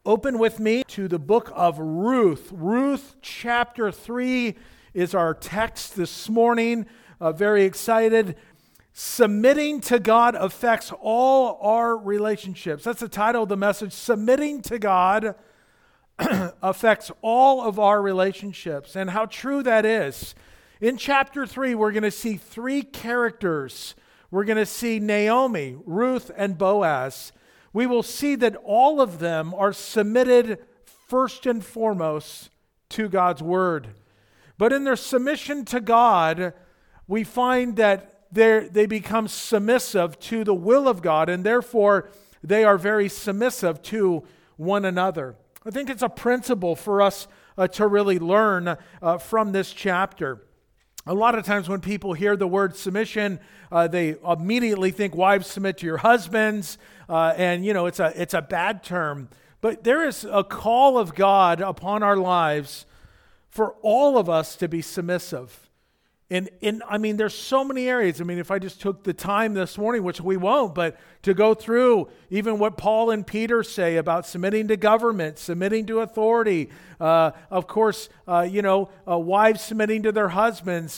Open with me to the book of Ruth. Ruth chapter 3 is our text this morning. Very excited. Submitting to God affects all our relationships. That's the title of the message. Submitting to God affects all of our relationships. And how true that is. In chapter 3, we're going to see three characters. We're going to see Naomi, Ruth, and Boaz. We will see that all of them are submitted first and foremost to God's word. But in their submission to God, we find that they become submissive to the will of God, and therefore they are very submissive to one another. I think it's a principle for us to really learn from this chapter. A lot of times when people hear the word submission, they immediately think wives submit to your husbands, and it's a bad term. But there is a call of God upon our lives for all of us to be submissive. And there's so many areas. If I just took the time this morning, which we won't, but to go through even what Paul and Peter say about submitting to government, submitting to authority, of course, wives submitting to their husbands,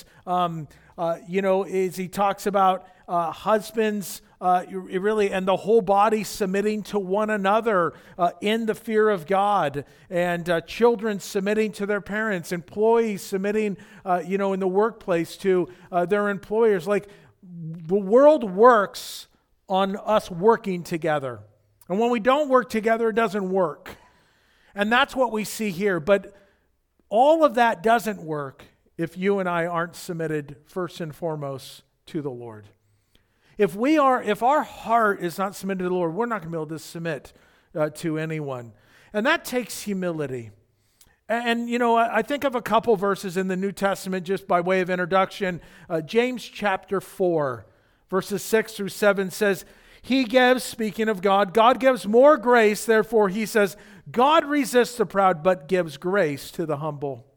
as he talks about husbands, really, and the whole body submitting to one another in the fear of God, and children submitting to their parents, employees submitting, in the workplace to their employers. Like, the world works on us working together. And when we don't work together, it doesn't work. And that's what we see here. But all of that doesn't work if you and I aren't submitted first and foremost to the Lord. If our heart is not submitted to the Lord, we're not going to be able to submit to anyone. And that takes humility. And I think of a couple verses in the New Testament just by way of introduction. James chapter 4, verses 6 through 7 says, He gives, speaking of God gives more grace. Therefore, he says, God resists the proud, but gives grace to the humble.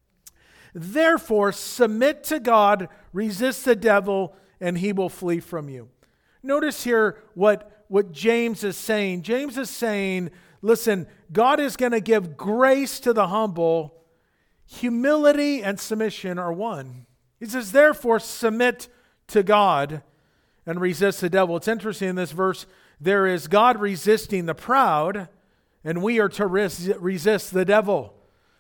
Therefore, submit to God, resist the devil, and he will flee from you. Notice here what James is saying. James is saying, listen, God is going to give grace to the humble. Humility and submission are one. He says, therefore, submit to God and resist the devil. It's interesting in this verse, there is God resisting the proud, and we are to resist the devil.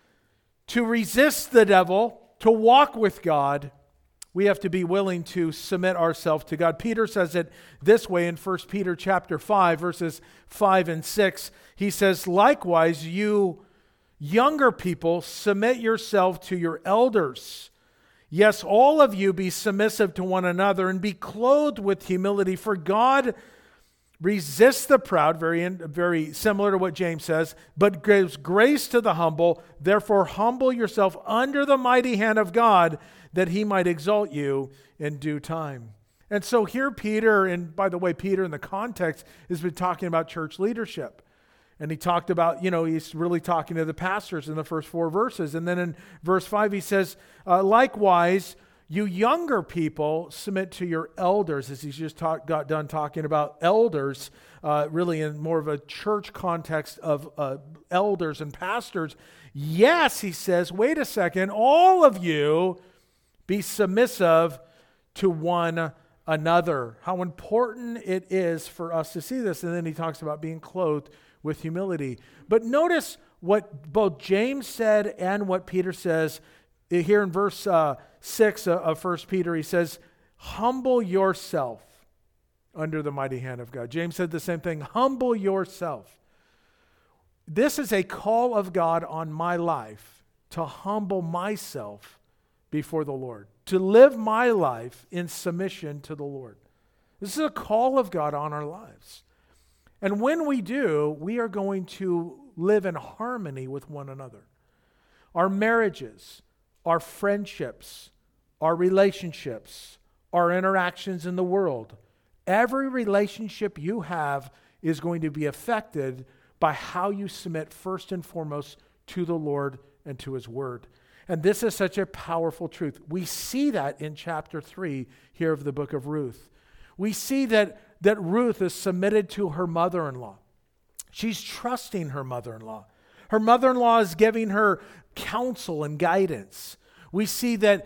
To resist the devil, to walk with God, we have to be willing to submit ourselves to God. Peter says it this way in 1 Peter chapter 5, verses 5 and 6. He says, likewise, you younger people, submit yourself to your elders. Yes, all of you be submissive to one another and be clothed with humility, for God resists the proud, very similar to what James says, but gives grace to the humble. Therefore, humble yourself under the mighty hand of God, that he might exalt you in due time. And so here Peter, and by the way, Peter in the context has been talking about church leadership. And he talked about, he's really talking to the pastors in the first 4 verses. And then in verse 5 he says, likewise, you younger people submit to your elders, as he's just got done talking about elders, really in more of a church context of elders and pastors. Yes, he says, wait a second, all of you be submissive to one another. How important it is for us to see this. And then he talks about being clothed with humility. But notice what both James said and what Peter says here in verse 6 of 1 Peter. He says, humble yourself under the mighty hand of God. James said the same thing, humble yourself. This is a call of God on my life to humble myself before the Lord, to live my life in submission to the Lord. This is a call of God on our lives. And when we do, we are going to live in harmony with one another. Our marriages, our friendships, our relationships, our interactions in the world, every relationship you have is going to be affected by how you submit first and foremost to the Lord and to His Word. And this is such a powerful truth. We see that in chapter 3 here of the book of Ruth. We see that Ruth is submitted to her mother-in-law. She's trusting her mother-in-law. Her mother-in-law is giving her counsel and guidance. We see that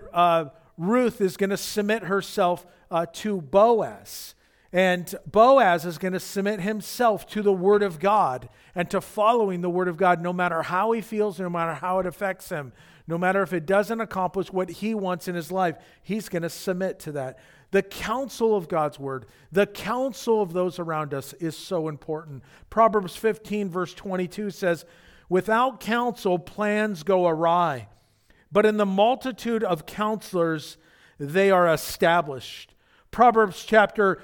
Ruth is going to submit herself to Boaz. And Boaz is going to submit himself to the Word of God and to following the Word of God no matter how he feels, no matter how it affects him, no matter if it doesn't accomplish what he wants in his life, he's going to submit to that. The counsel of God's Word, the counsel of those around us is so important. Proverbs 15 verse 22 says, "Without counsel, plans go awry, but in the multitude of counselors, they are established." Proverbs chapter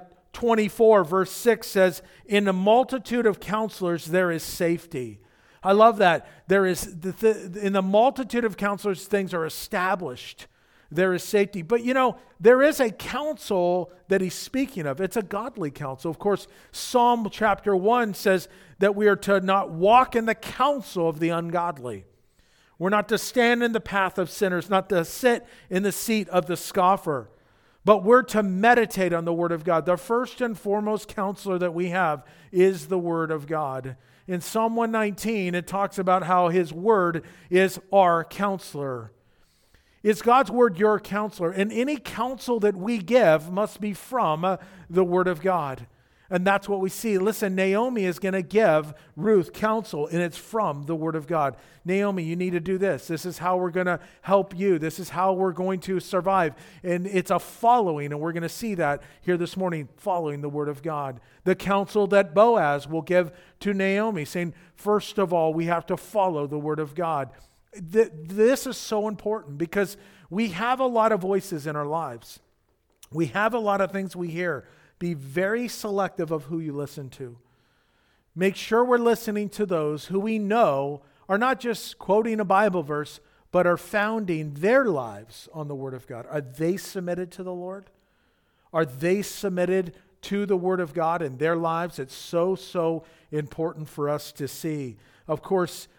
24, verse 6 says, "In the multitude of counselors, there is safety." I love that. There is in the multitude of counselors, things are established. There is safety. But there is a counsel that he's speaking of. It's a godly counsel. Of course, Psalm chapter 1 says that we are to not walk in the counsel of the ungodly. We're not to stand in the path of sinners, not to sit in the seat of the scoffer. But we're to meditate on the Word of God. The first and foremost counselor that we have is the Word of God. In Psalm 119, it talks about how His Word is our counselor. Is God's Word your counselor? And any counsel that we give must be from the Word of God. And that's what we see. Listen, Naomi is going to give Ruth counsel, and it's from the Word of God. Naomi, you need to do this. This is how we're going to help you. This is how we're going to survive. And it's a following, and we're going to see that here this morning, following the Word of God. The counsel that Boaz will give to Naomi, saying, first of all, we have to follow the Word of God. This is so important because we have a lot of voices in our lives. We have a lot of things we hear. Be very selective of who you listen to. Make sure we're listening to those who we know are not just quoting a Bible verse, but are founding their lives on the Word of God. Are they submitted to the Lord? Are they submitted to the Word of God in their lives? It's so important for us to see. Of course,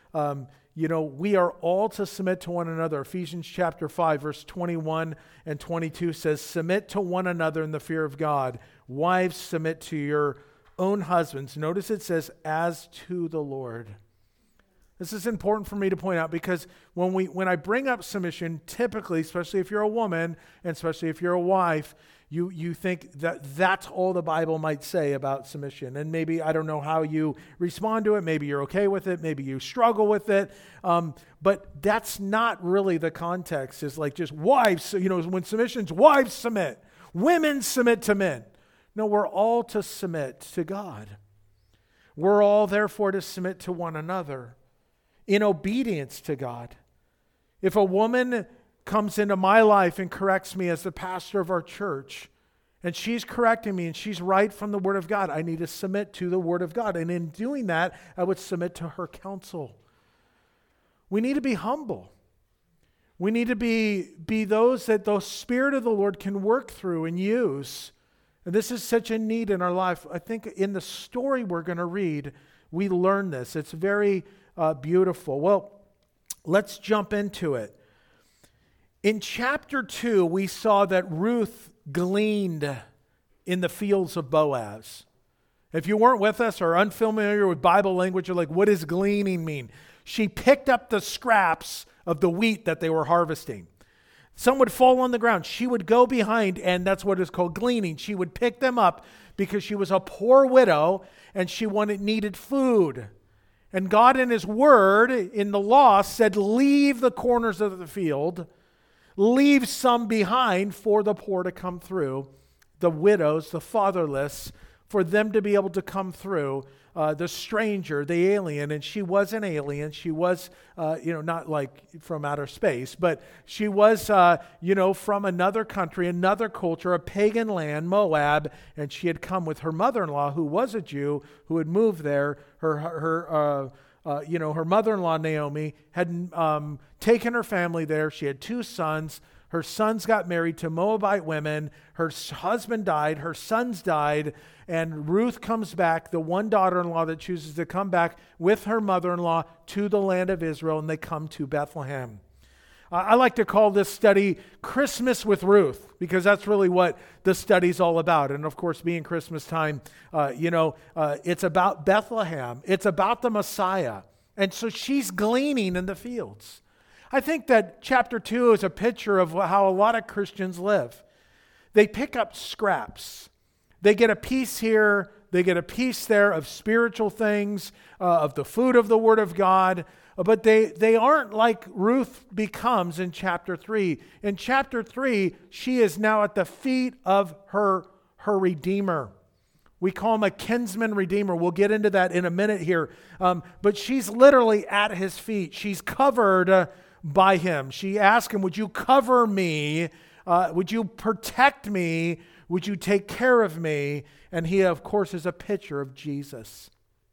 we are all to submit to one another. Ephesians chapter 5, verse 21 and 22 says, "Submit to one another in the fear of God. Wives, submit to your own husbands." Notice it says, "as to the Lord." This is important for me to point out because when I bring up submission, typically, especially if you're a woman, and especially if you're a wife, you think that that's all the Bible might say about submission. And maybe, I don't know how you respond to it. Maybe you're okay with it. Maybe you struggle with it. But that's not really the context. It's like just wives, when submission's wives submit, women submit to men. No, we're all to submit to God. We're all therefore to submit to one another in obedience to God. If a woman comes into my life and corrects me as the pastor of our church, and she's correcting me and she's right from the Word of God, I need to submit to the Word of God. And in doing that, I would submit to her counsel. We need to be humble. We need to be those that the Spirit of the Lord can work through and use. And this is such a need in our life. I think in the story we're going to read, we learn this. It's very beautiful. Well, let's jump into it. In chapter 2, we saw that Ruth gleaned in the fields of Boaz. If you weren't with us or unfamiliar with Bible language, you're like, what does gleaning mean? She picked up the scraps of the wheat that they were harvesting. Some would fall on the ground. She would go behind, and that's what is called gleaning. She would pick them up because she was a poor widow and she needed food. And God in His Word, in the law, said, leave the corners of the field, leave some behind for the poor to come through, the widows, the fatherless, for them to be able to come through, the stranger, the alien. And she was an alien. She was, not like from outer space, but she was, from another country, another culture, a pagan land, Moab, and she had come with her mother-in-law, who was a Jew, who had moved there. Her mother-in-law, Naomi, had taken her family there. She had 2 sons. Her sons got married to Moabite women. Her husband died. Her sons died. And Ruth comes back, the one daughter-in-law that chooses to come back with her mother-in-law to the land of Israel, and they come to Bethlehem. I like to call this study Christmas with Ruth, because that's really what the study's all about. And of course, being Christmas time, it's about Bethlehem. It's about the Messiah. And so she's gleaning in the fields. I think that chapter 2 is a picture of how a lot of Christians live. They pick up scraps. They get a piece here, they get a piece there of spiritual things, of the food of the Word of God, but they aren't like Ruth becomes in chapter 3. In chapter 3, she is now at the feet of her Redeemer. We call him a kinsman redeemer. We'll get into that in a minute here. But she's literally at his feet. She's covered by him. She asked him, would you cover me? Would you protect me? Would you take care of me? And he, of course, is a picture of Jesus.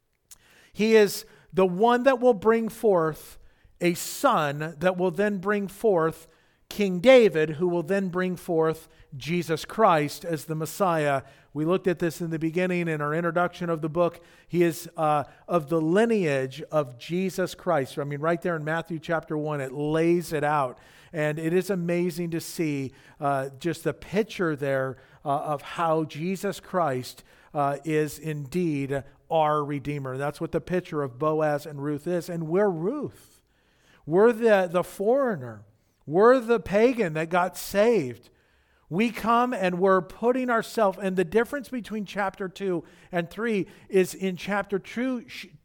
He is the one that will bring forth a son that will then bring forth King David, who will then bring forth Jesus Christ as the Messiah. We looked at this in the beginning in our introduction of the book. He is of the lineage of Jesus Christ. I mean, right there in Matthew chapter 1, it lays it out. And it is amazing to see just the picture there of how Jesus Christ is indeed our Redeemer. That's what the picture of Boaz and Ruth is. And we're Ruth. We're the foreigner. We're the pagan that got saved. We come and we're putting ourselves, and the difference between chapter 2 and 3 is in chapter 2,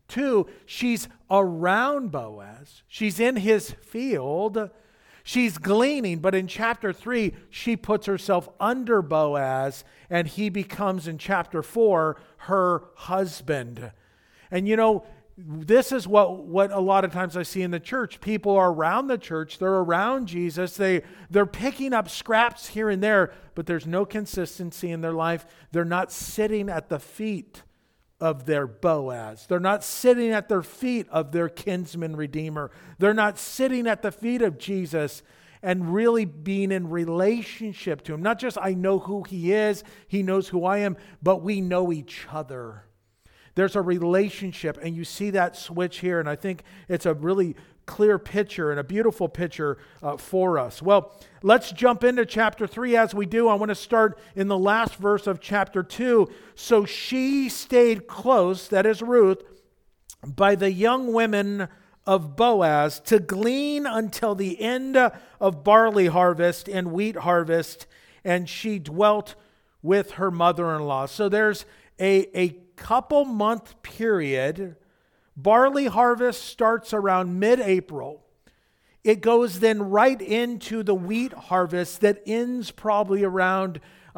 she's around Boaz. She's in his field. She's gleaning, but in chapter 3, she puts herself under Boaz, and he becomes, in chapter 4, her husband. And this is what a lot of times I see in the church. People are around the church. They're around Jesus. They're picking up scraps here and there, but there's no consistency in their life. They're not sitting at the feet of their Boaz. They're not sitting at their feet of their kinsman redeemer. They're not sitting at the feet of Jesus and really being in relationship to him. Not just I know who he is, he knows who I am, but we know each other. There's a relationship, and you see that switch here, and I think it's a really clear picture and a beautiful picture for us. Well, let's jump into chapter 3. As we do, I want to start in the last verse of chapter 2. So she stayed close, that is Ruth, by the young women of Boaz to glean until the end of barley harvest and wheat harvest, and she dwelt with her mother-in-law. So there's a couple month period. Barley harvest starts around mid-April. It goes then right into the wheat harvest that ends probably around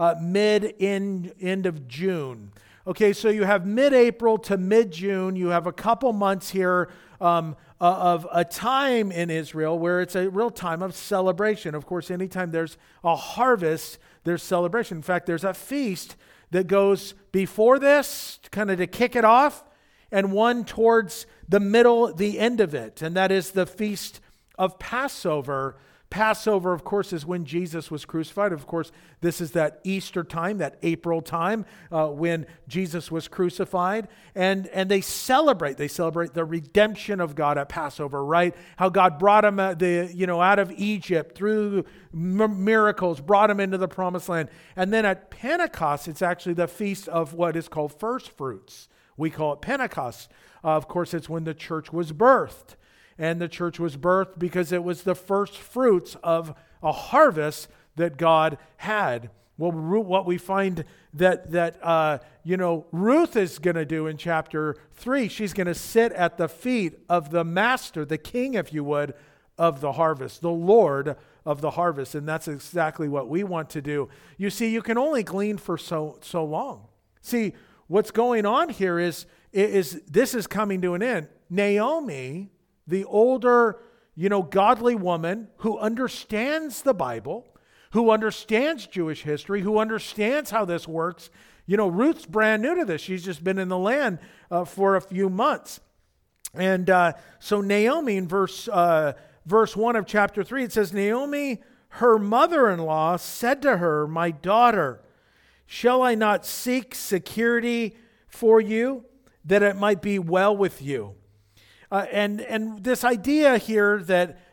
end of June. Okay, so you have mid-April to mid-June. You have a couple months here of a time in Israel where it's a real time of celebration. Of course, anytime there's a harvest, there's celebration. In fact, there's a feast that goes before this, kind of to kick it off, and one towards the end of it, and that is the Feast of Passover. Passover, of course, is when Jesus was crucified. Of course, this is that Easter time, that April time when Jesus was crucified. And they celebrate. They celebrate the redemption of God at Passover, right? How God brought him out of Egypt through miracles, brought him into the promised land. And then at Pentecost, it's actually the feast of what is called first fruits. We call it Pentecost. Of course, it's when the church was birthed. And the church was birthed because it was the first fruits of a harvest that God had. Well, what we find that Ruth is going to do in chapter 3, she's going to sit at the feet of the master, the king, if you would, of the harvest, the Lord of the harvest. And that's exactly what we want to do. You see, you can only glean for so long. See, what's going on here is this is coming to an end. Naomi, the older, godly woman who understands the Bible, who understands Jewish history, who understands how this works. Ruth's brand new to this. She's just been in the land for a few months. And so Naomi, in verse 1 of chapter 3, it says, Naomi, her mother-in-law, said to her, my daughter, shall I not seek security for you, that it might be well with you? And this idea here that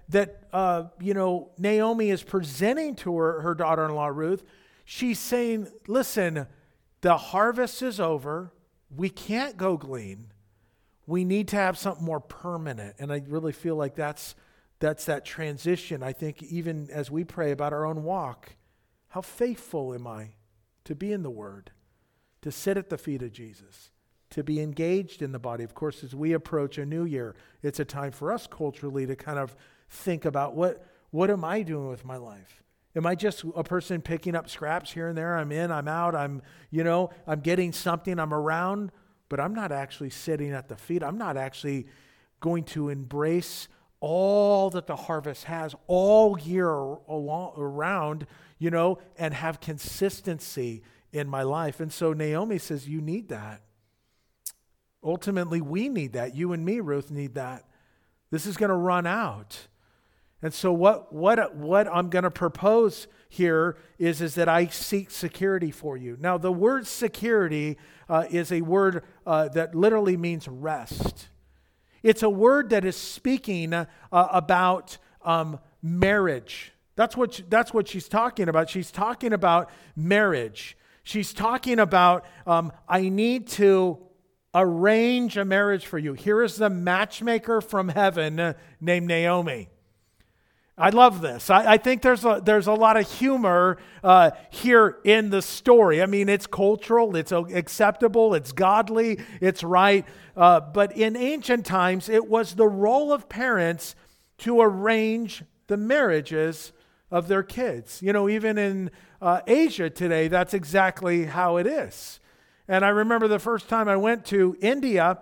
Naomi is presenting to her daughter-in-law Ruth, she's saying, listen, the harvest is over. We can't go glean. We need to have something more permanent. And I really feel like that's that transition. I think even as we pray about our own walk, how faithful am I to be in the Word, to sit at the feet of Jesus, to be engaged in the body. Of course, as we approach a new year, it's a time for us culturally to kind of think about what am I doing with my life? Am I just a person picking up scraps here and there? I'm in, I'm out, I'm getting something, I'm around, but I'm not actually sitting at the feet. I'm not actually going to embrace all that the harvest has all year around, and have consistency in my life. And so Naomi says, you need that. Ultimately, we need that. You and me, Ruth, need that. This is going to run out. And so what I'm going to propose here is that I seek security for you. Now, the word security is a word that literally means rest. It's a word that is speaking about marriage. That's what she's talking about. She's talking about marriage. She's talking about, I need to arrange a marriage for you. Here is the matchmaker from heaven named Naomi. I love this. I think there's a lot of humor here in the story. I mean, it's cultural, it's acceptable, it's godly, it's right. But in ancient times, it was the role of parents to arrange the marriages of their kids. Even in Asia today, that's exactly how it is. And I remember the first time I went to India,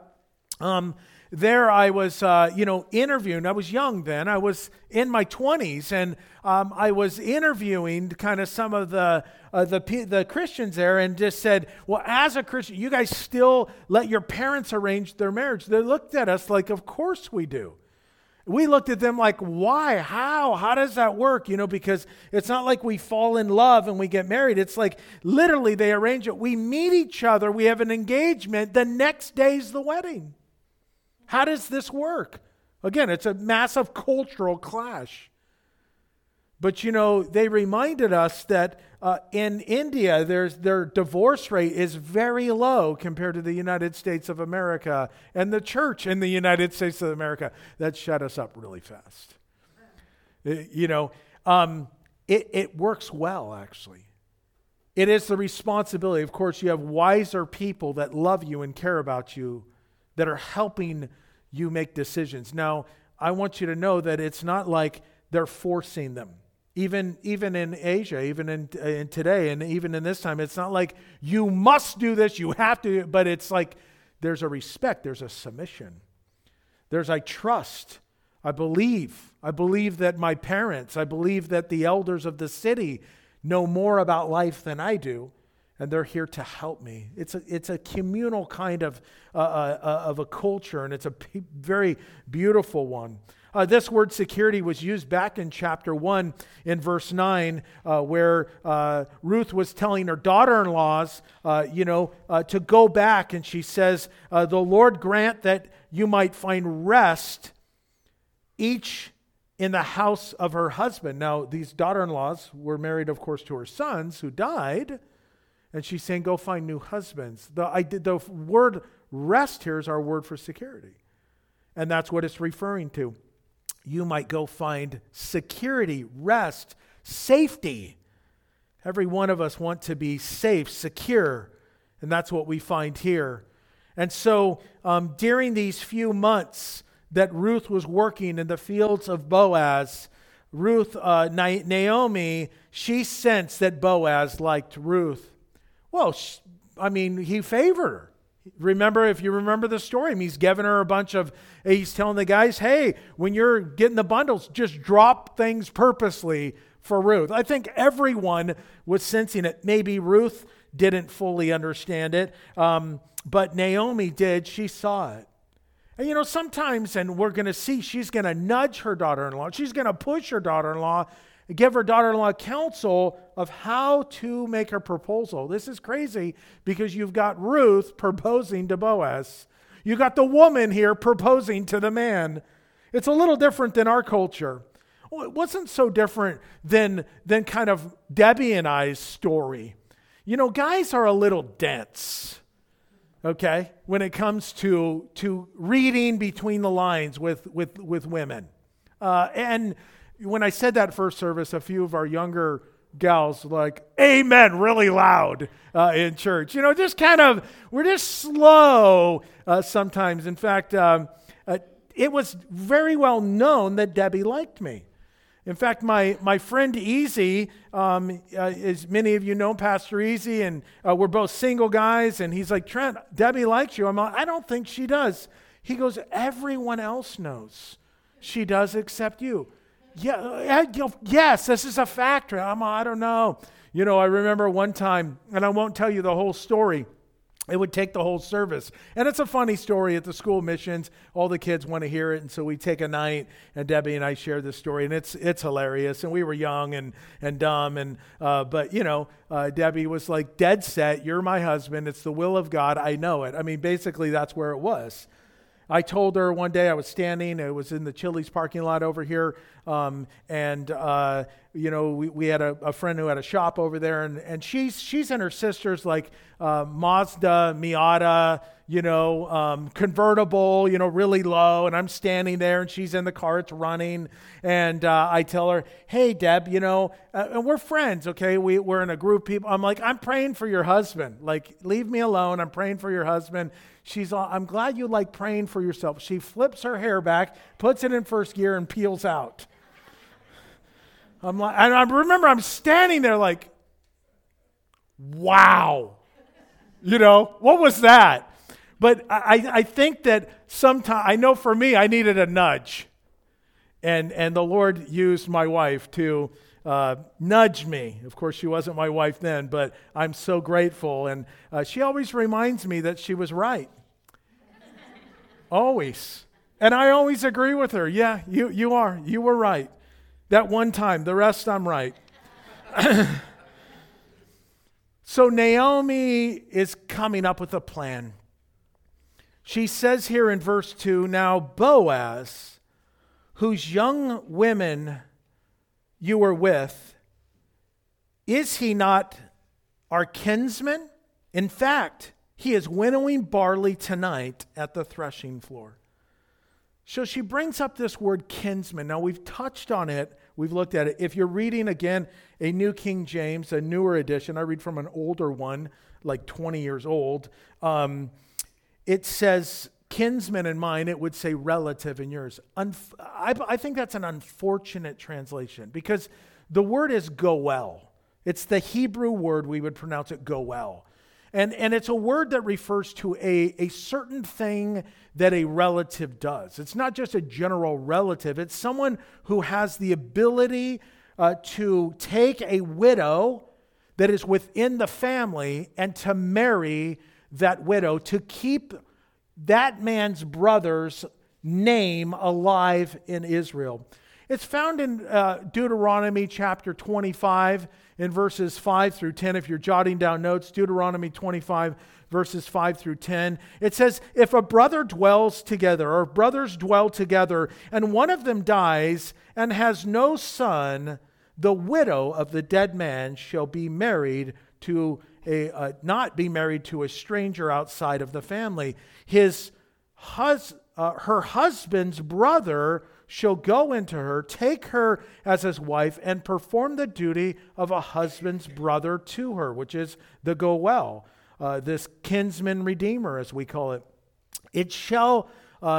there I was, interviewing. I was young then. I was in my 20s, and I was interviewing kind of some of the Christians there, and just said, well, as a Christian, you guys still let your parents arrange their marriage. They looked at us like, of course we do. We looked at them like, why? How does that work? Because it's not like we fall in love and we get married. It's like literally they arrange it. We meet each other. We have an engagement. The next day's the wedding. How does this work? Again, it's a massive cultural clash. But, they reminded us that in India, their divorce rate is very low compared to the United States of America and the church in the United States of America. That shut us up really fast. It works well, actually. It is the responsibility. Of course, you have wiser people that love you and care about you that are helping you make decisions. Now, I want you to know that it's not like they're forcing them. Even in Asia, even in today, and even in this time, it's not like you must do this, you have to, but it's like there's a respect, there's a submission. There's I trust, I believe that my parents, I believe that the elders of the city know more about life than I do, and they're here to help me. It's a communal kind of a culture, and it's a very beautiful one. This word security was used back in chapter 1 in verse 9 where Ruth was telling her daughter-in-laws, to go back. And she says, the Lord grant that you might find rest each in the house of her husband. Now, these daughter-in-laws were married, of course, to her sons who died. And she's saying, go find new husbands. The word rest here is our word for security. And that's what it's referring to. You might go find security, rest, safety. Every one of us want to be safe, secure, and that's what we find here. And so during these few months that Ruth was working in the fields of Boaz, Naomi, she sensed that Boaz liked Ruth. Well, he favored her. If you remember the story, he's giving her he's telling the guys, hey, when you're getting the bundles, just drop things purposely for Ruth. I think everyone was sensing it. Maybe Ruth didn't fully understand it, but Naomi did. She saw it. And sometimes, and we're going to see, she's going to nudge her daughter-in-law. She's going to push her daughter-in-law, give her daughter-in-law counsel of how to make her proposal. This is crazy because you've got Ruth proposing to Boaz. You got the woman here proposing to the man. It's a little different than our culture. Well, it wasn't so different than kind of Debbie and I's story. You know, guys are a little dense, okay, when it comes to reading between the lines with women. And when I said that first service, a few of our younger gals were like, amen, really loud in church. You know, just kind of, we're just slow sometimes. In fact, it was very well known that Debbie liked me. In fact, my friend Easy, as many of you know, Pastor Easy, and we're both single guys, and he's like, Trent, Debbie likes you. I'm like, I don't think she does. He goes, everyone else knows she does except you. Yeah, yes, this is a fact. I don't know. You know, I remember one time, and I won't tell you the whole story. It would take the whole service. And it's a funny story at the school missions. All the kids want to hear it. And so we take a night, and Debbie and I share this story. And it's hilarious. And we were young and dumb. But, you know, Debbie was like, dead set, you're my husband. It's the will of God. I know it. I mean, basically, that's where it was. I told her one day I was standing, it was in the Chili's parking lot over here, you know, we had a friend who had a shop over there, and she's in her sister's like Mazda Miata, you know, convertible, you know, really low, and I'm standing there, and she's in the car, it's running, and I tell her, hey, Deb, you know, and we're friends, okay, we're in a group of people. I'm like, I'm praying for your husband. Like, leave me alone, I'm praying for your husband. She's all, I'm glad you like praying for yourself. She flips her hair back, puts it in first gear, and peels out. I'm like, and I remember I'm standing there like, wow. You know, what was that? But I think that sometimes, I know for me, I needed a nudge. And the Lord used my wife to nudge me. Of course, she wasn't my wife then, but I'm so grateful. And she always reminds me that she was right. Always. And I always agree with her. Yeah, you are. You were right. That one time. The rest, I'm right. So Naomi is coming up with a plan. She says here in verse 2, now Boaz, whose young women you were with, is he not our kinsman? In fact, he is winnowing barley tonight at the threshing floor. So she brings up this word kinsman. Now we've touched on it. We've looked at it. If you're reading, again, a New King James, a newer edition, I read from an older one, like 20 years old. It says kinsman in mine, it would say relative in yours. I think that's an unfortunate translation because the word is goel. It's the Hebrew word, we would pronounce it goel. And it's a word that refers to a certain thing that a relative does. It's not just a general relative. It's someone who has the ability to take a widow that is within the family and to marry that widow, to keep that man's brother's name alive in Israel. It's found in Deuteronomy chapter 25 in verses 5 through 10. If you're jotting down notes, Deuteronomy 25 verses 5 through 10. It says, if a brother dwells together, or brothers dwell together, and one of them dies and has no son, the widow of the dead man shall be married to not be married to a stranger outside of the family. Her husband's brother shall go into her, take her as his wife, and perform the duty of a husband's brother to her, which is the goel, this kinsman redeemer, as we call it. It shall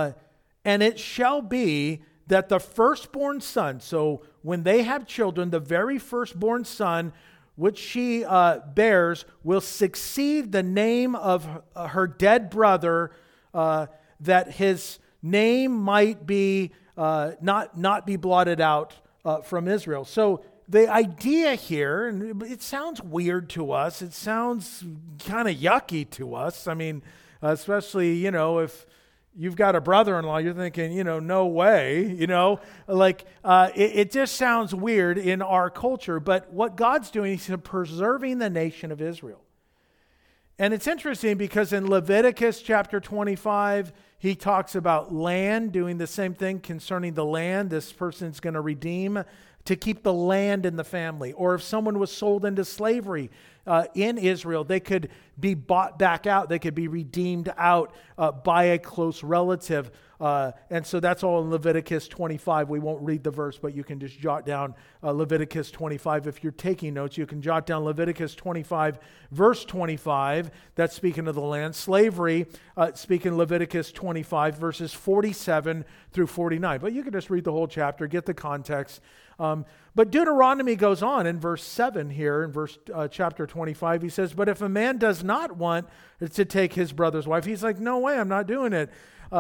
be that the firstborn son, so when they have children, the very firstborn son which she bears will succeed the name of her dead brother, that his name might be not be blotted out from Israel. So the idea here, and it sounds weird to us, it sounds kind of yucky to us. I mean, especially, you know, if you've got a brother-in-law, you're thinking, you know, no way, you know, like it just sounds weird in our culture. But what God's doing is preserving the nation of Israel. And it's interesting because in Leviticus chapter 25, he talks about land, doing the same thing concerning the land. This person's going to redeem to keep the land in the family. Or if someone was sold into slavery in Israel, they could be bought back out. They could be redeemed out by a close relative. And so that's all in Leviticus 25. We won't read the verse, but you can just jot down Leviticus 25. If you're taking notes, you can jot down Leviticus 25, verse 25. That's speaking of the land. Slavery, speaking Leviticus 25, verses 47 through 49. But you can just read the whole chapter, get the context. But Deuteronomy goes on in verse 7 here, in chapter 25. He says, but if a man does not want to take his brother's wife, he's like, no way, I'm not doing it.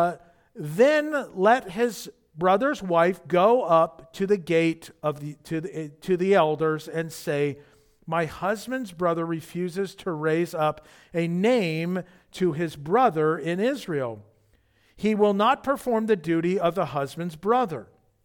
Then let his brother's wife go up to the gate of to the elders and say, my husband's brother refuses to raise up a name to his brother in Israel. He will not perform the duty of the husband's brother.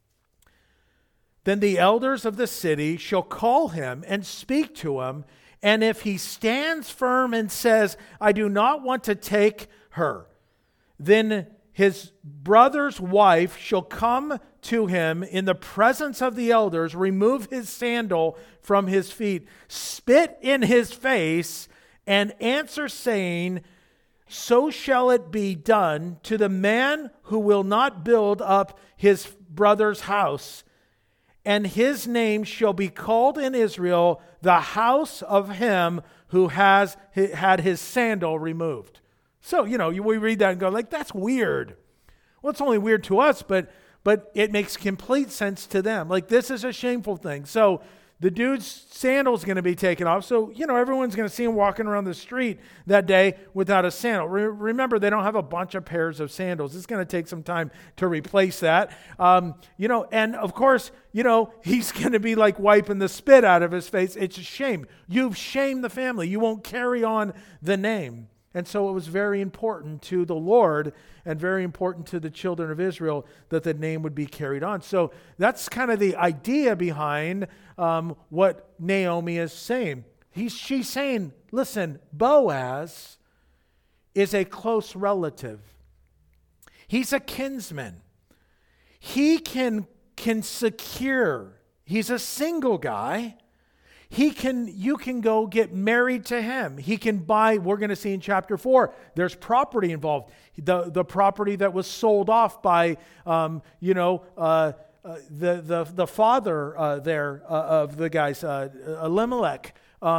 Then the elders of the city shall call him and speak to him, and if he stands firm and says, I do not want to take her, then his brother's wife shall come to him in the presence of the elders, remove his sandal from his feet, spit in his face, and answer, saying, so shall it be done to the man who will not build up his brother's house. And his name shall be called in Israel the house of him who has had his sandal removed. So, we read that and go like, that's weird. Well, it's only weird to us, but it makes complete sense to them. Like, this is a shameful thing. So the dude's sandal's going to be taken off. So, everyone's going to see him walking around the street that day without a sandal. Remember, they don't have a bunch of pairs of sandals. It's going to take some time to replace that. And of course, he's going to be like wiping the spit out of his face. It's a shame. You've shamed the family. You won't carry on the name. And so it was very important to the Lord and very important to the children of Israel that the name would be carried on. So that's kind of the idea behind what Naomi is saying. She's saying, listen, Boaz is a close relative. He's a kinsman. He can secure. He's a single guy. You can go get married to him. He can buy, we're going to see in chapter 4, there's property involved. The property that was sold off by, the father there of the guys, Elimelech,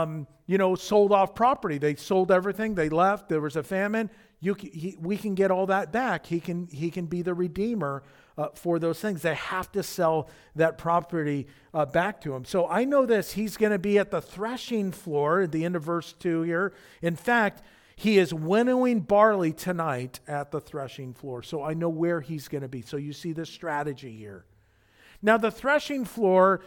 sold off property. They sold everything. They left. There was a famine. We can get all that back. He can be the redeemer for those things. They have to sell that property back to him. So I know this. He's going to be at the threshing floor at the end of verse 2 here. In fact, he is winnowing barley tonight at the threshing floor. So I know where he's going to be. So you see the strategy here. Now the threshing floor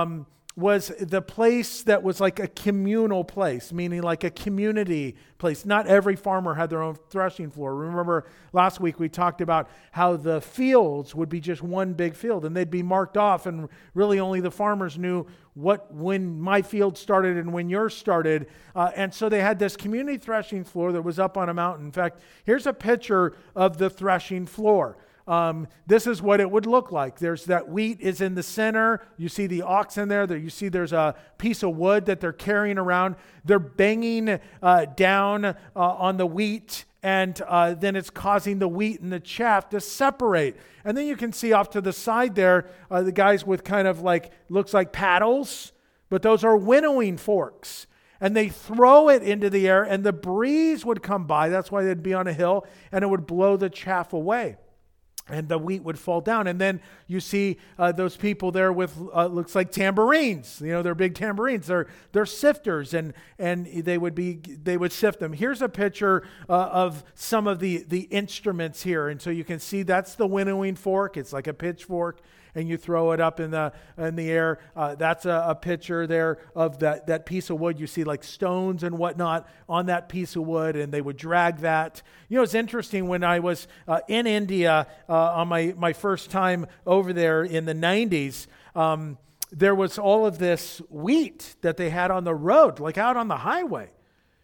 was the place that was like a communal place, meaning like a community place. Not every farmer had their own threshing floor. Remember last week we talked about how the fields would be just one big field and they'd be marked off, and really only the farmers knew when my field started and when yours started. And so they had this community threshing floor that was up on a mountain. In fact, here's a picture of the threshing floor. This is what it would look like. There's that wheat is in the center. You see the oxen there. You see there's a piece of wood that they're carrying around. They're banging down on the wheat, and then it's causing the wheat and the chaff to separate. And then you can see off to the side there, the guys with kind of like, looks like paddles, but those are winnowing forks. And they throw it into the air, and the breeze would come by. That's why they'd be on a hill, and it would blow the chaff away. And the wheat would fall down. And then you see those people there with, looks like tambourines. They're big tambourines. They're sifters, and they would sift them. Here's a picture of some of the instruments here. And so you can see that's the winnowing fork. It's like a pitchfork, and you throw it up in the air. That's a picture there of that piece of wood. You see like stones and whatnot on that piece of wood, and they would drag that. It's interesting, when I was in India on my first time over there in the 90s, there was all of this wheat that they had on the road, like out on the highway.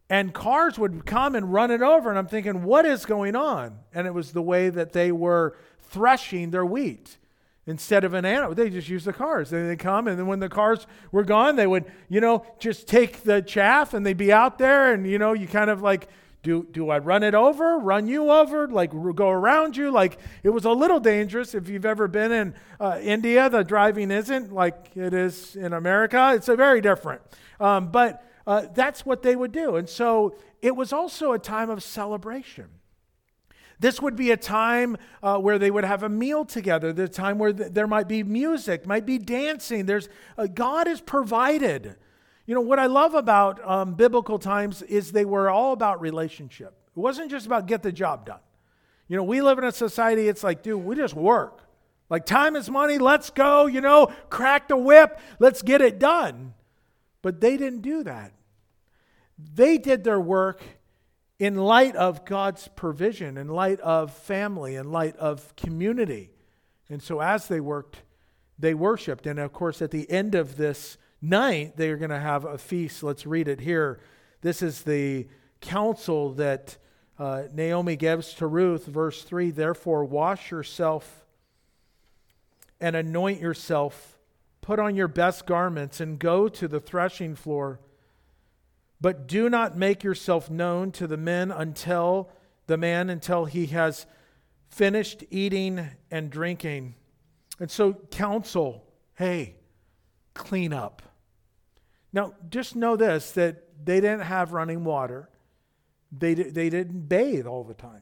And cars would come and run it over, and I'm thinking, what is going on? And it was the way that they were threshing their wheat. Instead of an animal, they just use the cars. Then they come, and then when the cars were gone, they would, just take the chaff, and they'd be out there, and, you kind of like, do I run it over, run you over, like go around you? Like, it was a little dangerous. If you've ever been in India, the driving isn't like it is in America. It's a very different. But that's what they would do. And so it was also a time of celebration. This would be a time where they would have a meal together, the time where there might be music, might be dancing. God has provided. What I love about biblical times is they were all about relationship. It wasn't just about get the job done. We live in a society, it's like, dude, we just work. Like, time is money, let's go, crack the whip, let's get it done. But they didn't do that. They did their work in light of God's provision, in light of family, in light of community. And so as they worked, they worshiped. And of course, at the end of this night, they are going to have a feast. Let's read it here. This is the counsel that Naomi gives to Ruth, verse 3. Therefore, wash yourself and anoint yourself. Put on your best garments and go to the threshing floor. But do not make yourself known to the man until he has finished eating and drinking. And so counsel, hey, clean up. Now, just know this, that they didn't have running water. They didn't bathe all the time.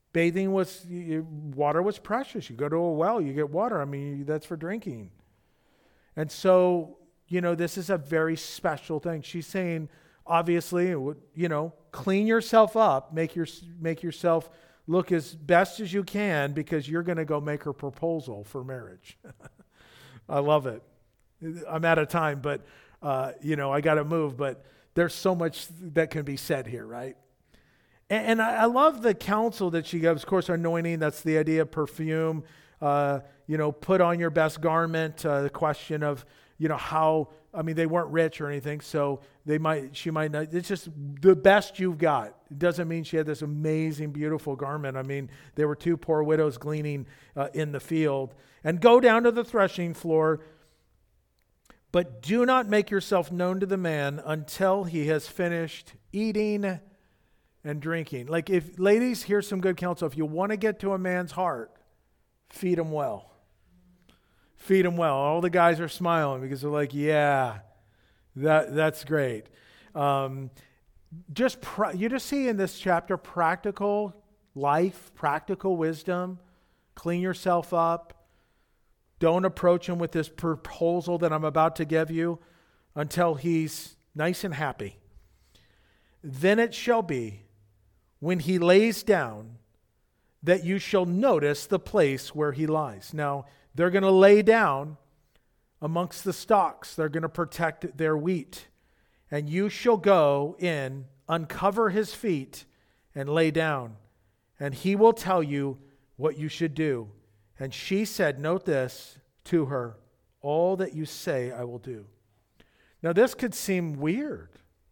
Water was precious. You go to a well, you get water. That's for drinking. And so, this is a very special thing. She's saying, obviously, clean yourself up, make yourself look as best as you can, because you're going to go make her proposal for marriage. I love it. I'm out of time, but, I got to move, but there's so much that can be said here, right? And I love the counsel that she gives. Of course, anointing, that's the idea of perfume. Put on your best garment. The question of, how, they weren't rich or anything, so she might not, it's just the best you've got. It doesn't mean she had this amazing, beautiful garment. There were two poor widows gleaning in the field. And go down to the threshing floor, but do not make yourself known to the man until he has finished eating and drinking. Like, if, ladies, here's some good counsel. If you want to get to a man's heart, feed him well. Feed him well. All the guys are smiling because they're like, yeah, that's great. You just see in this chapter practical life, practical wisdom. Clean yourself up. Don't approach him with this proposal that I'm about to give you until he's nice and happy. Then it shall be, when he lays down, that you shall notice the place where he lies. Now, they're going to lay down amongst the stalks. They're going to protect their wheat. And you shall go in, uncover his feet, and lay down. And he will tell you what you should do. And she said, note this, to her, all that you say I will do. Now, this could seem weird.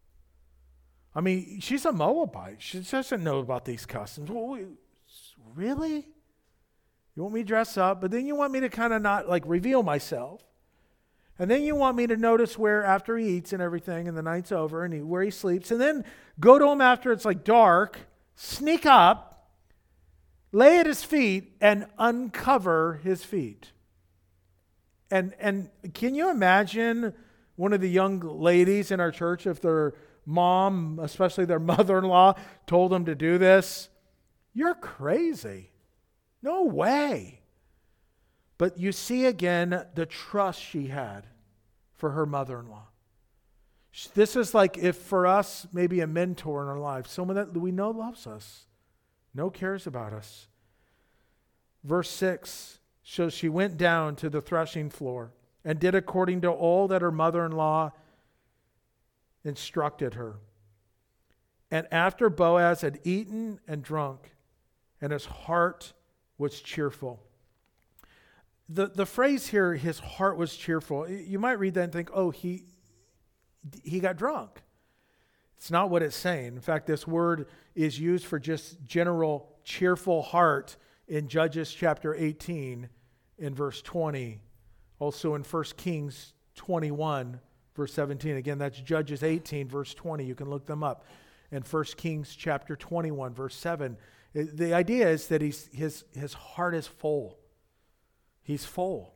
She's a Moabite. She doesn't know about these customs. Well, really? You want me to dress up, but then you want me to kind of not reveal myself. And then you want me to notice where after he eats and everything and the night's over and where he sleeps. And then go to him after it's dark, sneak up, lay at his feet and uncover his feet. And can you imagine one of the young ladies in our church, if their mom, especially their mother-in-law, told them to do this? You're crazy. No way. But you see again the trust she had for her mother-in-law. This is like if for us, maybe a mentor in our life, someone that we know loves us, cares about us. Verse 6 shows she went down to the threshing floor and did according to all that her mother-in-law instructed her. And after Boaz had eaten and drunk, and his heart was cheerful. The phrase here, his heart was cheerful, you might read that and think, oh, he got drunk. It's not what it's saying. In fact, this word is used for just general cheerful heart in Judges chapter 18 in verse 20. Also in 1 Kings 21, verse 17. Again, that's Judges 18, verse 20. You can look them up. And 1 Kings chapter 21, verse 7. The idea is that his heart is full. He's full.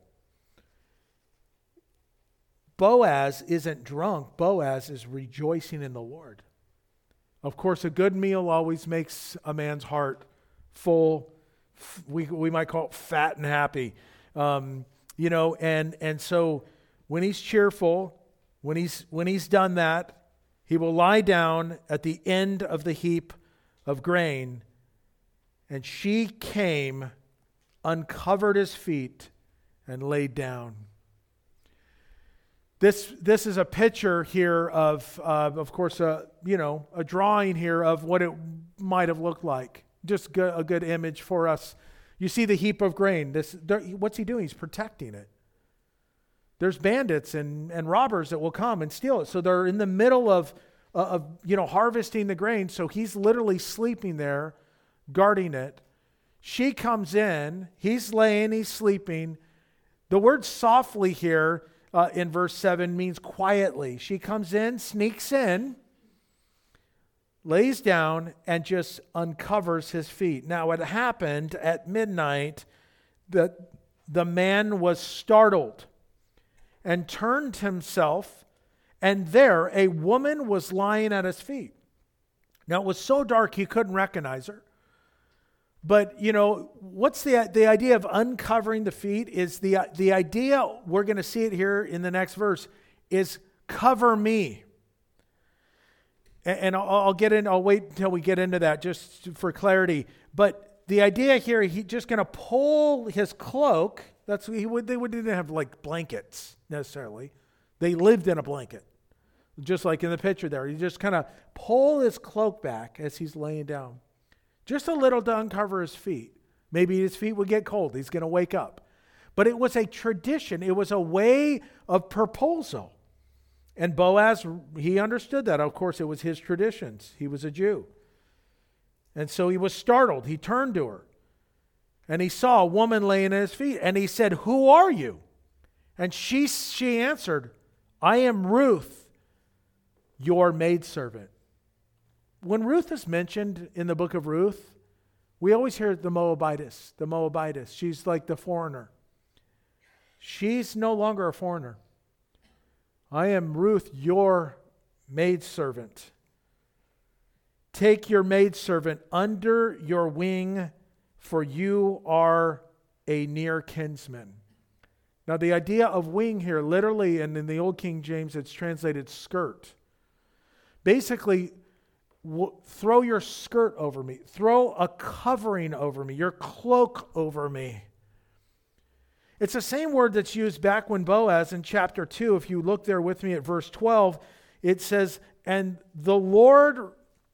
Boaz isn't drunk. Boaz is rejoicing in the Lord. Of course, a good meal always makes a man's heart full. We might call it fat and happy. And so when he's cheerful, when he's done that, he will lie down at the end of the heap of grain. And she came, uncovered his feet, and laid down. This is a picture here of course, a drawing here of what it might have looked like. Just a good image for us. You see the heap of grain. What's he doing? He's protecting it. There's bandits and robbers that will come and steal it. So they're in the middle of harvesting the grain. So he's literally sleeping there, guarding it. She comes in. He's laying. He's sleeping. The word softly here in verse 7 means quietly. She comes in, sneaks in, lays down, and just uncovers his feet. Now, it happened at midnight that the man was startled and turned himself, and there a woman was lying at his feet. Now, it was so dark he couldn't recognize her. But, what's the idea of uncovering the feet is the idea, we're going to see it here in the next verse, is cover me. And I'll wait until we get into that just for clarity. But the idea here, he's just going to pull his cloak. They didn't have like blankets necessarily. They lived in a blanket, just like in the picture there. He just kind of pull his cloak back as he's laying down. Just a little to uncover his feet. Maybe his feet would get cold. He's going to wake up. But it was a tradition. It was a way of proposal. And Boaz, he understood that. Of course, it was his traditions. He was a Jew. And so he was startled. He turned to her. And he saw a woman laying at his feet. And he said, "Who are you?" And she answered, "I am Ruth, your maidservant." When Ruth is mentioned in the book of Ruth, we always hear the Moabitess. She's like the foreigner. She's no longer a foreigner. I am Ruth, your maidservant. Take your maidservant under your wing, for you are a near kinsman. Now, the idea of wing here, literally, and in the Old King James, it's translated skirt. Basically, throw your skirt over me. Throw a covering over me, your cloak over me. It's the same word that's used back when Boaz in chapter 2, if you look there with me at verse 12, it says, "And the Lord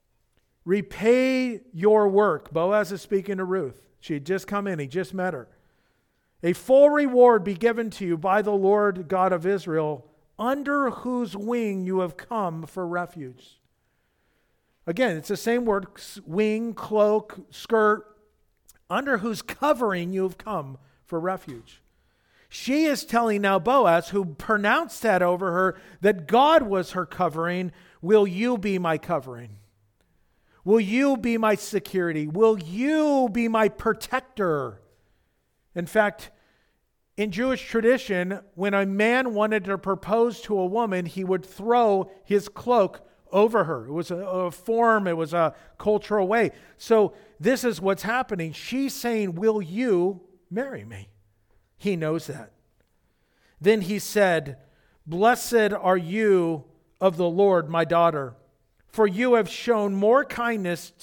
repay your work." Boaz is speaking to Ruth. She had just come in. He just met her. "A full reward be given to you by the Lord God of Israel, under whose wing you have come for refuge." Again, it's the same word, wing, cloak, skirt, under whose covering you have come for refuge. She is telling now Boaz, who pronounced that over her, that God was her covering. Will you be my covering? Will you be my security? Will you be my protector? In fact, in Jewish tradition, when a man wanted to propose to a woman, he would throw his cloak over her. It was a form, it was a cultural way. So this is what's happening. She's saying, "Will you marry me?" He knows that. Then he said, "Blessed are you of the Lord, my daughter, for you have shown more kindness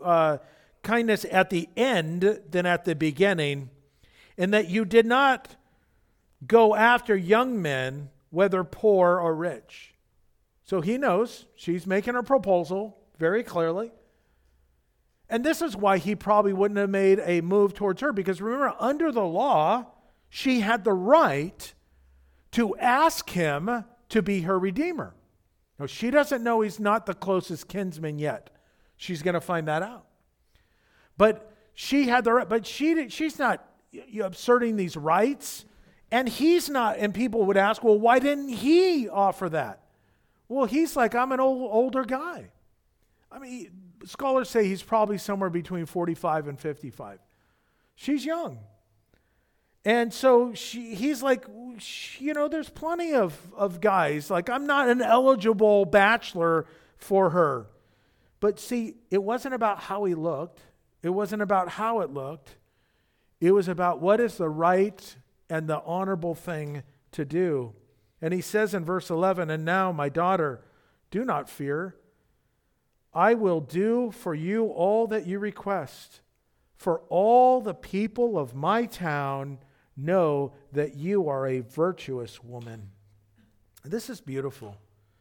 at the end than at the beginning, in that you did not go after young men, whether poor or rich." So he knows she's making a proposal very clearly. And this is why he probably wouldn't have made a move towards her, because remember, under the law, she had the right to ask him to be her redeemer. Now, she doesn't know he's not the closest kinsman yet. She's going to find that out. But she had the right, but she's not asserting these rights, and he's not. And people would ask, well, why didn't he offer that? Well, he's like, I'm an older guy. I mean, scholars say he's probably somewhere between 45 and 55. She's young. And so he's like, there's plenty of guys. Like, I'm not an eligible bachelor for her. But see, it wasn't about how he looked. It wasn't about how it looked. It was about what is the right and the honorable thing to do. And he says in verse 11, and now, my daughter, do not fear. I will do for you all that you request. For all the people of my town know that you are a virtuous woman. This is beautiful.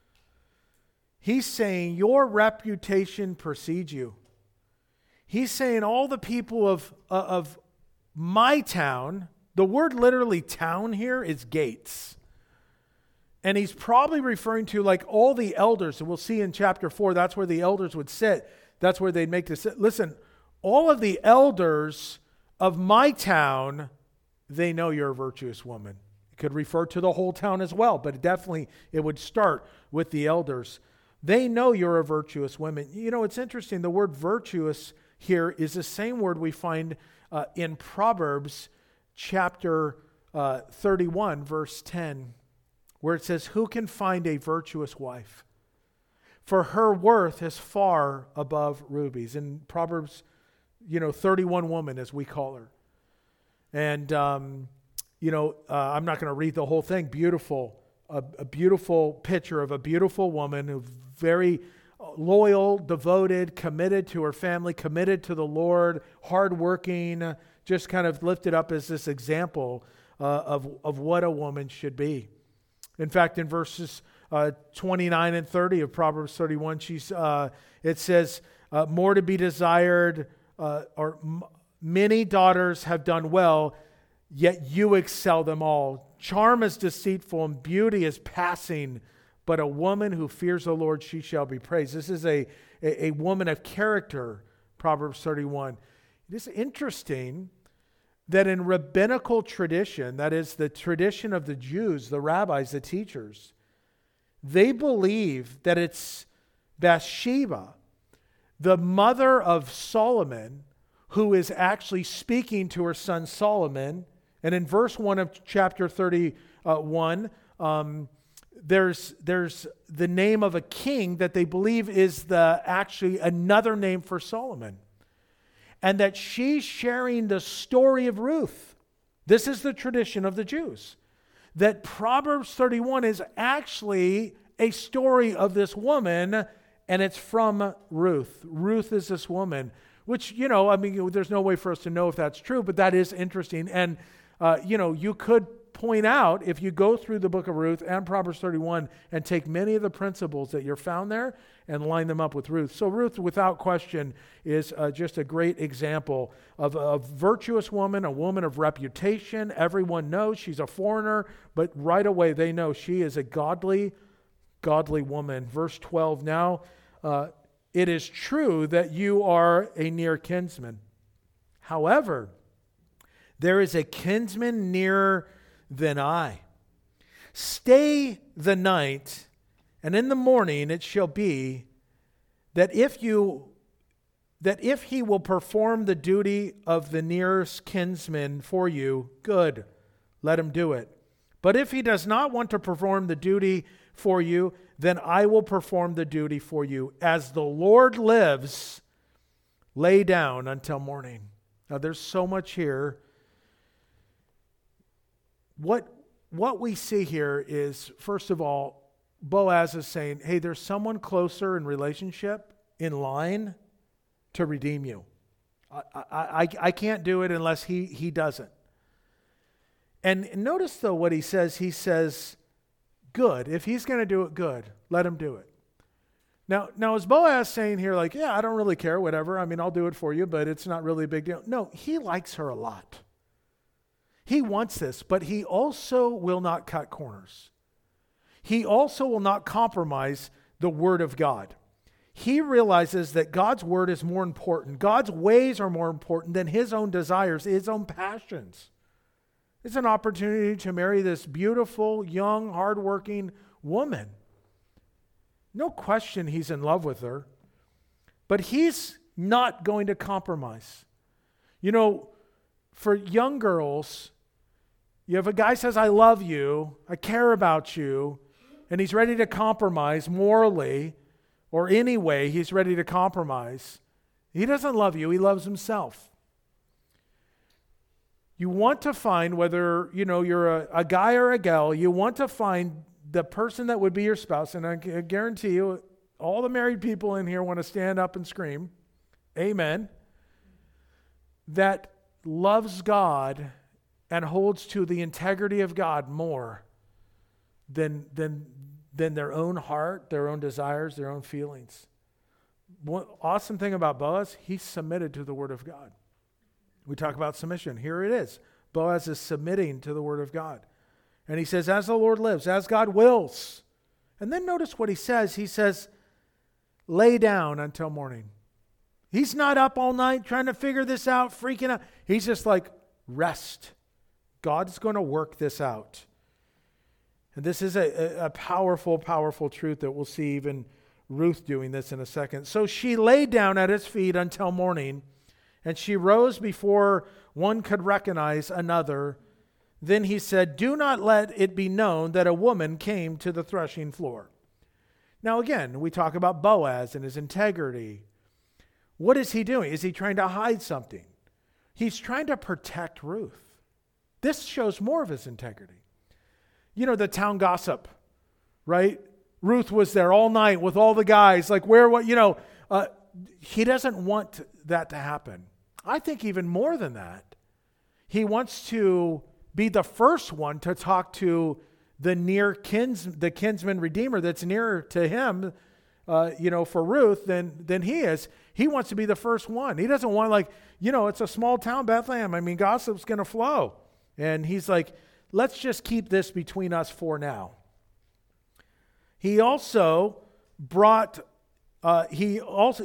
He's saying your reputation precedes you. He's saying all the people of my town, the word literally town here is gates. And he's probably referring to like all the elders, and we'll see in chapter 4, that's where the elders would sit. That's where they'd make this. Listen, all of the elders of my town, they know you're a virtuous woman. It could refer to the whole town as well, but it would start with the elders. They know you're a virtuous woman. You know, it's interesting. The word virtuous here is the same word we find in Proverbs chapter 31, verse 10, where it says, who can find a virtuous wife? For her worth is far above rubies. In Proverbs, 31 woman, as we call her. And, I'm not going to read the whole thing. Beautiful, a beautiful picture of a beautiful woman who very loyal, devoted, committed to her family, committed to the Lord, hardworking, just kind of lifted up as this example of what a woman should be. In fact, in verses 29 and 30 of Proverbs 31, it says, more to be desired, many daughters have done well, yet you excel them all. Charm is deceitful and beauty is passing, but a woman who fears the Lord, she shall be praised. This is a woman of character, Proverbs 31. It is interesting that in rabbinical tradition, that is the tradition of the Jews, the rabbis, the teachers, they believe that it's Bathsheba, the mother of Solomon, who is actually speaking to her son Solomon. And in verse 1 of chapter 31, there's the name of a king that they believe is actually another name for Solomon. And that she's sharing the story of Ruth. This is the tradition of the Jews. That Proverbs 31 is actually a story of this woman, and it's from Ruth. Ruth is this woman, which, there's no way for us to know if that's true, but that is interesting. And, you could point out, if you go through the book of Ruth and Proverbs 31 and take many of the principles that you're found there and line them up with Ruth. So Ruth, without question, is just a great example of a virtuous woman, a woman of reputation. Everyone knows she's a foreigner, but right away they know she is a godly woman. Verse 12, now it is true that you are a near kinsman. However, there is a kinsman nearer than I. Stay the night, and in the morning it shall be that if he will perform the duty of the nearest kinsman for you, good, let him do it. But if he does not want to perform the duty for you, then I will perform the duty for you. As the Lord lives, lay down until morning. Now there's so much here. What we see here is, first of all, Boaz is saying, hey, there's someone closer in relationship, in line, to redeem you. I can't do it unless he does it. And notice, though, what he says. He says, good. If he's going to do it, good. Let him do it. Now, is Boaz saying here, like, yeah, I don't really care, whatever. I mean, I'll do it for you, but it's not really a big deal. No, he likes her a lot. He wants this, but he also will not cut corners. He also will not compromise the Word of God. He realizes that God's Word is more important. God's ways are more important than his own desires, his own passions. It's an opportunity to marry this beautiful, young, hardworking woman. No question he's in love with her, but he's not going to compromise. You know, for young girls, you have a guy says, I love you, I care about you, and he's ready to compromise morally, or any way he's ready to compromise. He doesn't love you, he loves himself. You want to find, whether you're a guy or a gal, you want to find the person that would be your spouse, and I guarantee you, all the married people in here want to stand up and scream, amen, that loves God and holds to the integrity of God more than their own heart, their own desires, their own feelings. One awesome thing about Boaz, he's submitted to the Word of God. We talk about submission. Here it is. Boaz is submitting to the Word of God. And he says, as the Lord lives, as God wills. And then notice what he says. He says, lay down until morning. He's not up all night trying to figure this out, freaking out. He's just like, rest. God's going to work this out. And this is a powerful, powerful truth that we'll see even Ruth doing this in a second. So she lay down at his feet until morning, and she rose before one could recognize another. Then he said, do not let it be known that a woman came to the threshing floor. Now again, we talk about Boaz and his integrity. What is he doing? Is he trying to hide something? He's trying to protect Ruth. This shows more of his integrity. You know, the town gossip, right? Ruth was there all night with all the guys. Like, he doesn't want that to happen. I think even more than that, he wants to be the first one to talk to the kinsman redeemer that's nearer to him, for Ruth than he is. He wants to be the first one. He doesn't want it's a small town, Bethlehem. I mean, gossip's going to flow. And he's like, let's just keep this between us for now. He also brought, he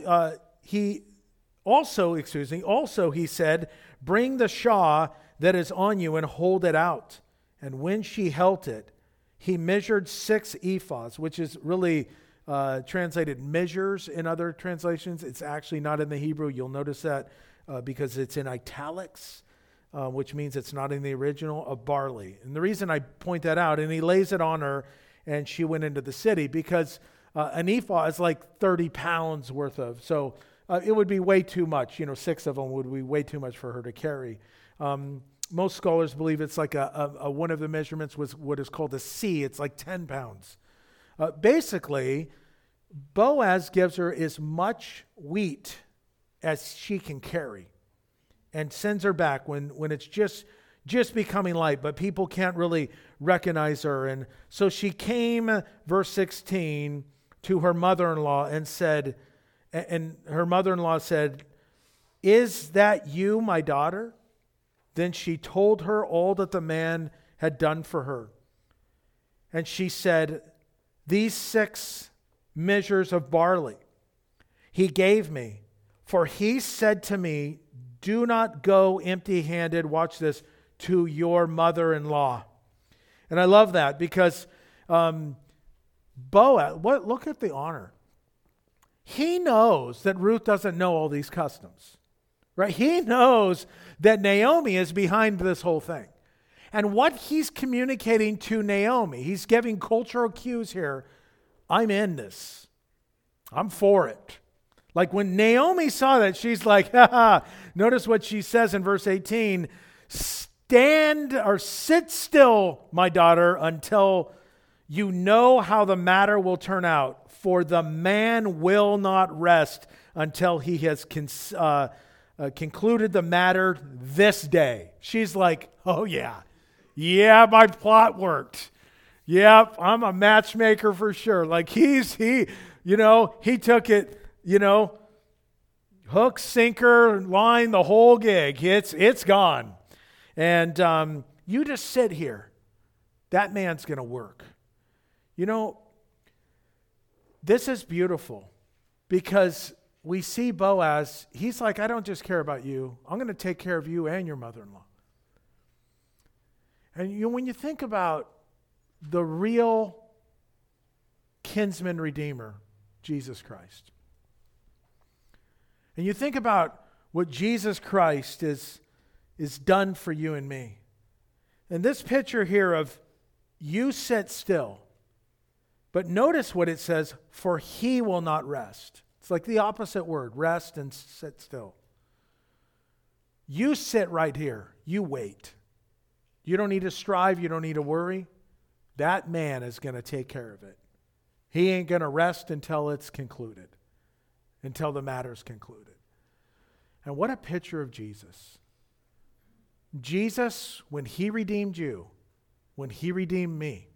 said, bring the shaw that is on you and hold it out. And when she held it, he measured 6 ephahs, which is really translated measures in other translations. It's actually not in the Hebrew. You'll notice that because it's in italics, which means it's not in the original, of barley. And the reason I point that out, and he lays it on her, and she went into the city, because an ephah is like 30 pounds worth of, so it would be way too much. 6 of them would be way too much for her to carry. Most scholars believe it's like a one of the measurements was what is called a C. It's like 10 pounds. Basically, Boaz gives her as much wheat as she can carry and sends her back when it's just becoming light, but people can't really recognize her. And so she came, verse 16, to her mother-in-law and said, and her mother-in-law said, is that you, my daughter? Then she told her all that the man had done for her. And she said, these 6 measures of barley he gave me, for he said to me, do not go empty-handed, watch this, to your mother-in-law. And I love that because Boaz, look at the honor. He knows that Ruth doesn't know all these customs, right? He knows that Naomi is behind this whole thing. And what he's communicating to Naomi, he's giving cultural cues here. I'm in this. I'm for it. Like when Naomi saw that, she's like, notice what she says in verse 18, stand or sit still, my daughter, until you know how the matter will turn out. For the man will not rest until he has concluded the matter this day. She's like, oh yeah, my plot worked. Yep, I'm a matchmaker for sure. Like he took it, hook, sinker, line, the whole gig. It's gone. And you just sit here. That man's going to work. this is beautiful because we see Boaz, he's like, I don't just care about you. I'm going to take care of you and your mother-in-law. And when you think about the real kinsman redeemer, Jesus Christ, and you think about what Jesus Christ is done for you and me. And this picture here of you sit still, but notice what it says, for he will not rest. It's like the opposite word, rest and sit still. You sit right here. You wait. You don't need to strive. You don't need to worry. That man is going to take care of it. He ain't going to rest until it's concluded, until the matter's concluded. And what a picture of Jesus. Jesus, when he redeemed you, when he redeemed me,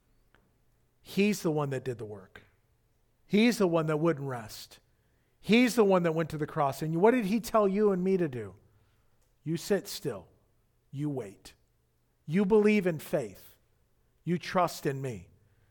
he's the one that did the work. He's the one that wouldn't rest. He's the one that went to the cross. And what did he tell you and me to do? You sit still. You wait. You believe in faith. You trust in me.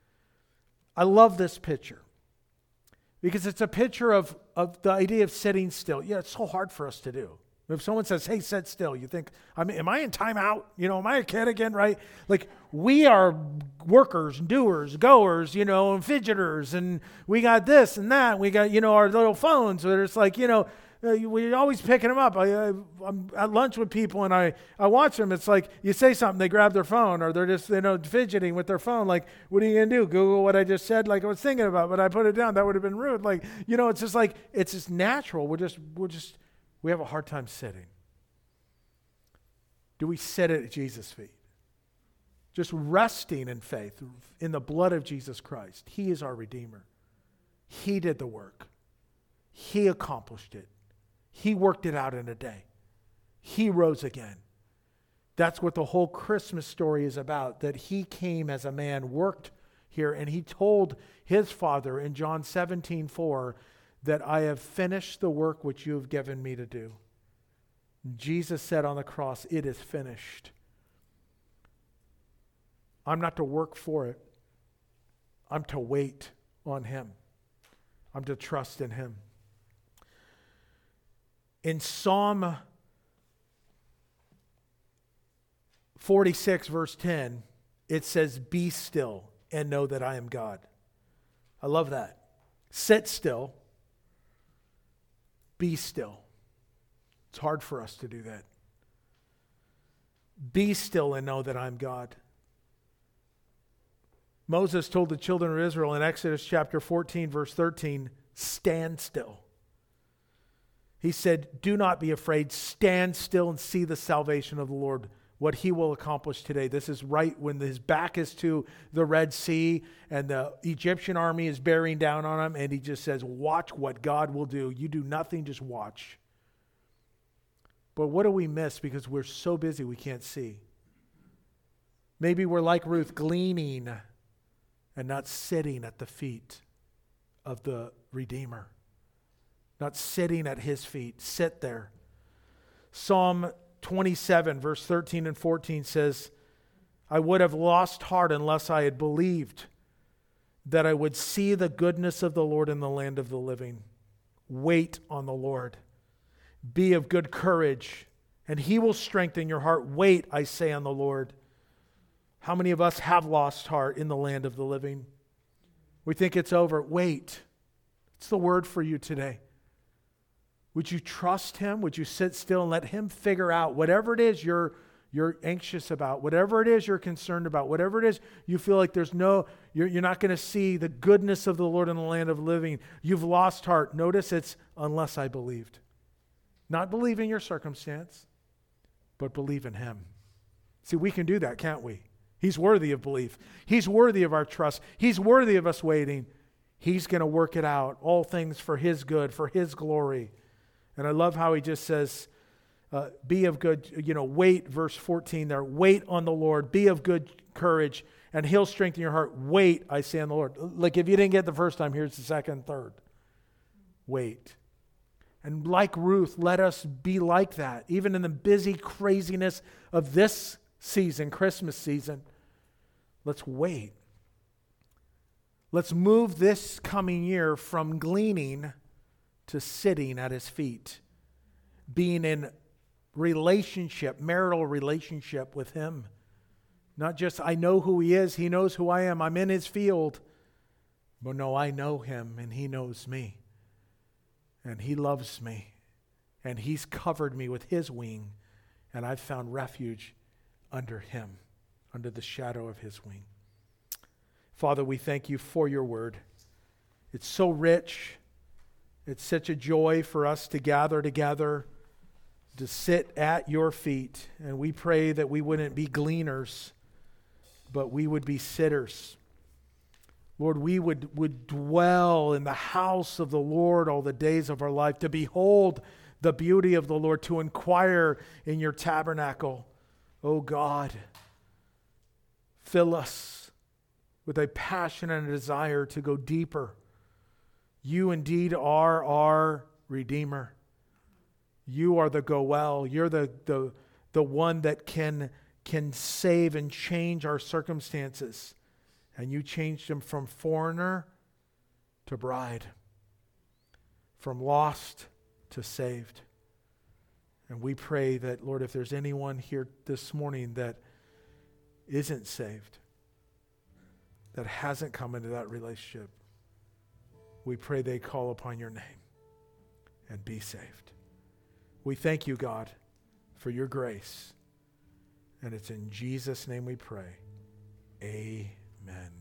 I love this picture because it's a picture of the idea of sitting still. Yeah, it's so hard for us to do. If someone says, hey, sit still, you think, am I in timeout? Am I a kid again, right? Like, we are workers, doers, goers, and fidgeters, and we got this and that. We got, our little phones where it's like, we're always picking them up. I'm at lunch with people and I watch them. It's like you say something, they grab their phone or they're just, fidgeting with their phone. Like, what are you going to do? Google what I just said? Like, I was thinking about, but I put it down. That would have been rude. Like, it's just like, it's just natural. We have a hard time sitting. Do we sit at Jesus' feet? Just resting in faith in the blood of Jesus Christ. He is our Redeemer. He did the work. He accomplished it. He worked it out in a day. He rose again. That's what the whole Christmas story is about, that he came as a man, worked here, and he told his Father in John 17:4 that I have finished the work which you have given me to do. Jesus said on the cross, it is finished. I'm not to work for it. I'm to wait on him. I'm to trust in him. In Psalm 46, verse 10, it says, be still and know that I am God. I love that. Sit still. Be still. It's hard for us to do that. Be still and know that I'm God. Moses told the children of Israel in Exodus chapter 14, verse 13, stand still. He said, do not be afraid. Stand still and see the salvation of the Lord, what he will accomplish today. This is right when his back is to the Red Sea and the Egyptian army is bearing down on him. And he just says, watch what God will do. You do nothing, just watch. But what do we miss because we're so busy we can't see? Maybe we're like Ruth, gleaning and not sitting at the feet of the Redeemer. Not sitting at his feet. Sit there. Psalm 27, verse 13 and 14 says, I would have lost heart unless I had believed that I would see the goodness of the Lord in the land of the living. Wait on the Lord. Be of good courage, and he will strengthen your heart. Wait, I say, on the Lord. How many of us have lost heart in the land of the living? We think it's over. Wait. It's the word for you today. Would you trust him? Would you sit still and let him figure out whatever it is you're anxious about, whatever it is you're concerned about, whatever it is you feel like you're not going to see the goodness of the Lord in the land of living. You've lost heart. Notice it's unless I believed. Not believe in your circumstance, but believe in him. See, we can do that, can't we? He's worthy of belief. He's worthy of our trust. He's worthy of us waiting. He's going to work it out. All things for his good, for his glory. And I love how he just says, be of good, wait, verse 14 there. Wait on the Lord. Be of good courage, and he'll strengthen your heart. Wait, I say on the Lord. Like if you didn't get the first time, here's the second, third. Wait. And like Ruth, let us be like that. Even in the busy craziness of this season, Christmas season, let's wait. Let's move this coming year from gleaning to sitting at his feet, being in relationship, marital relationship with him. Not just I know who he is, he knows who I am, I'm in his field. But no, I know him and he knows me. And he loves me. And he's covered me with his wing. And I've found refuge under him, under the shadow of his wing. Father, we thank you for your word. It's so rich. It's such a joy for us to gather together, to sit at your feet. And we pray that we wouldn't be gleaners, but we would be sitters. Lord, we would dwell in the house of the Lord all the days of our life, to behold the beauty of the Lord, to inquire in your tabernacle. Oh God, fill us with a passion and a desire to go deeper. You indeed are our Redeemer. You are the Goel. You're the one that can save and change our circumstances. And you changed them from foreigner to bride, from lost to saved. And we pray that, Lord, if there's anyone here this morning that isn't saved, that hasn't come into that relationship, we pray they call upon your name and be saved. We thank you, God, for your grace. And it's in Jesus' name we pray. Amen.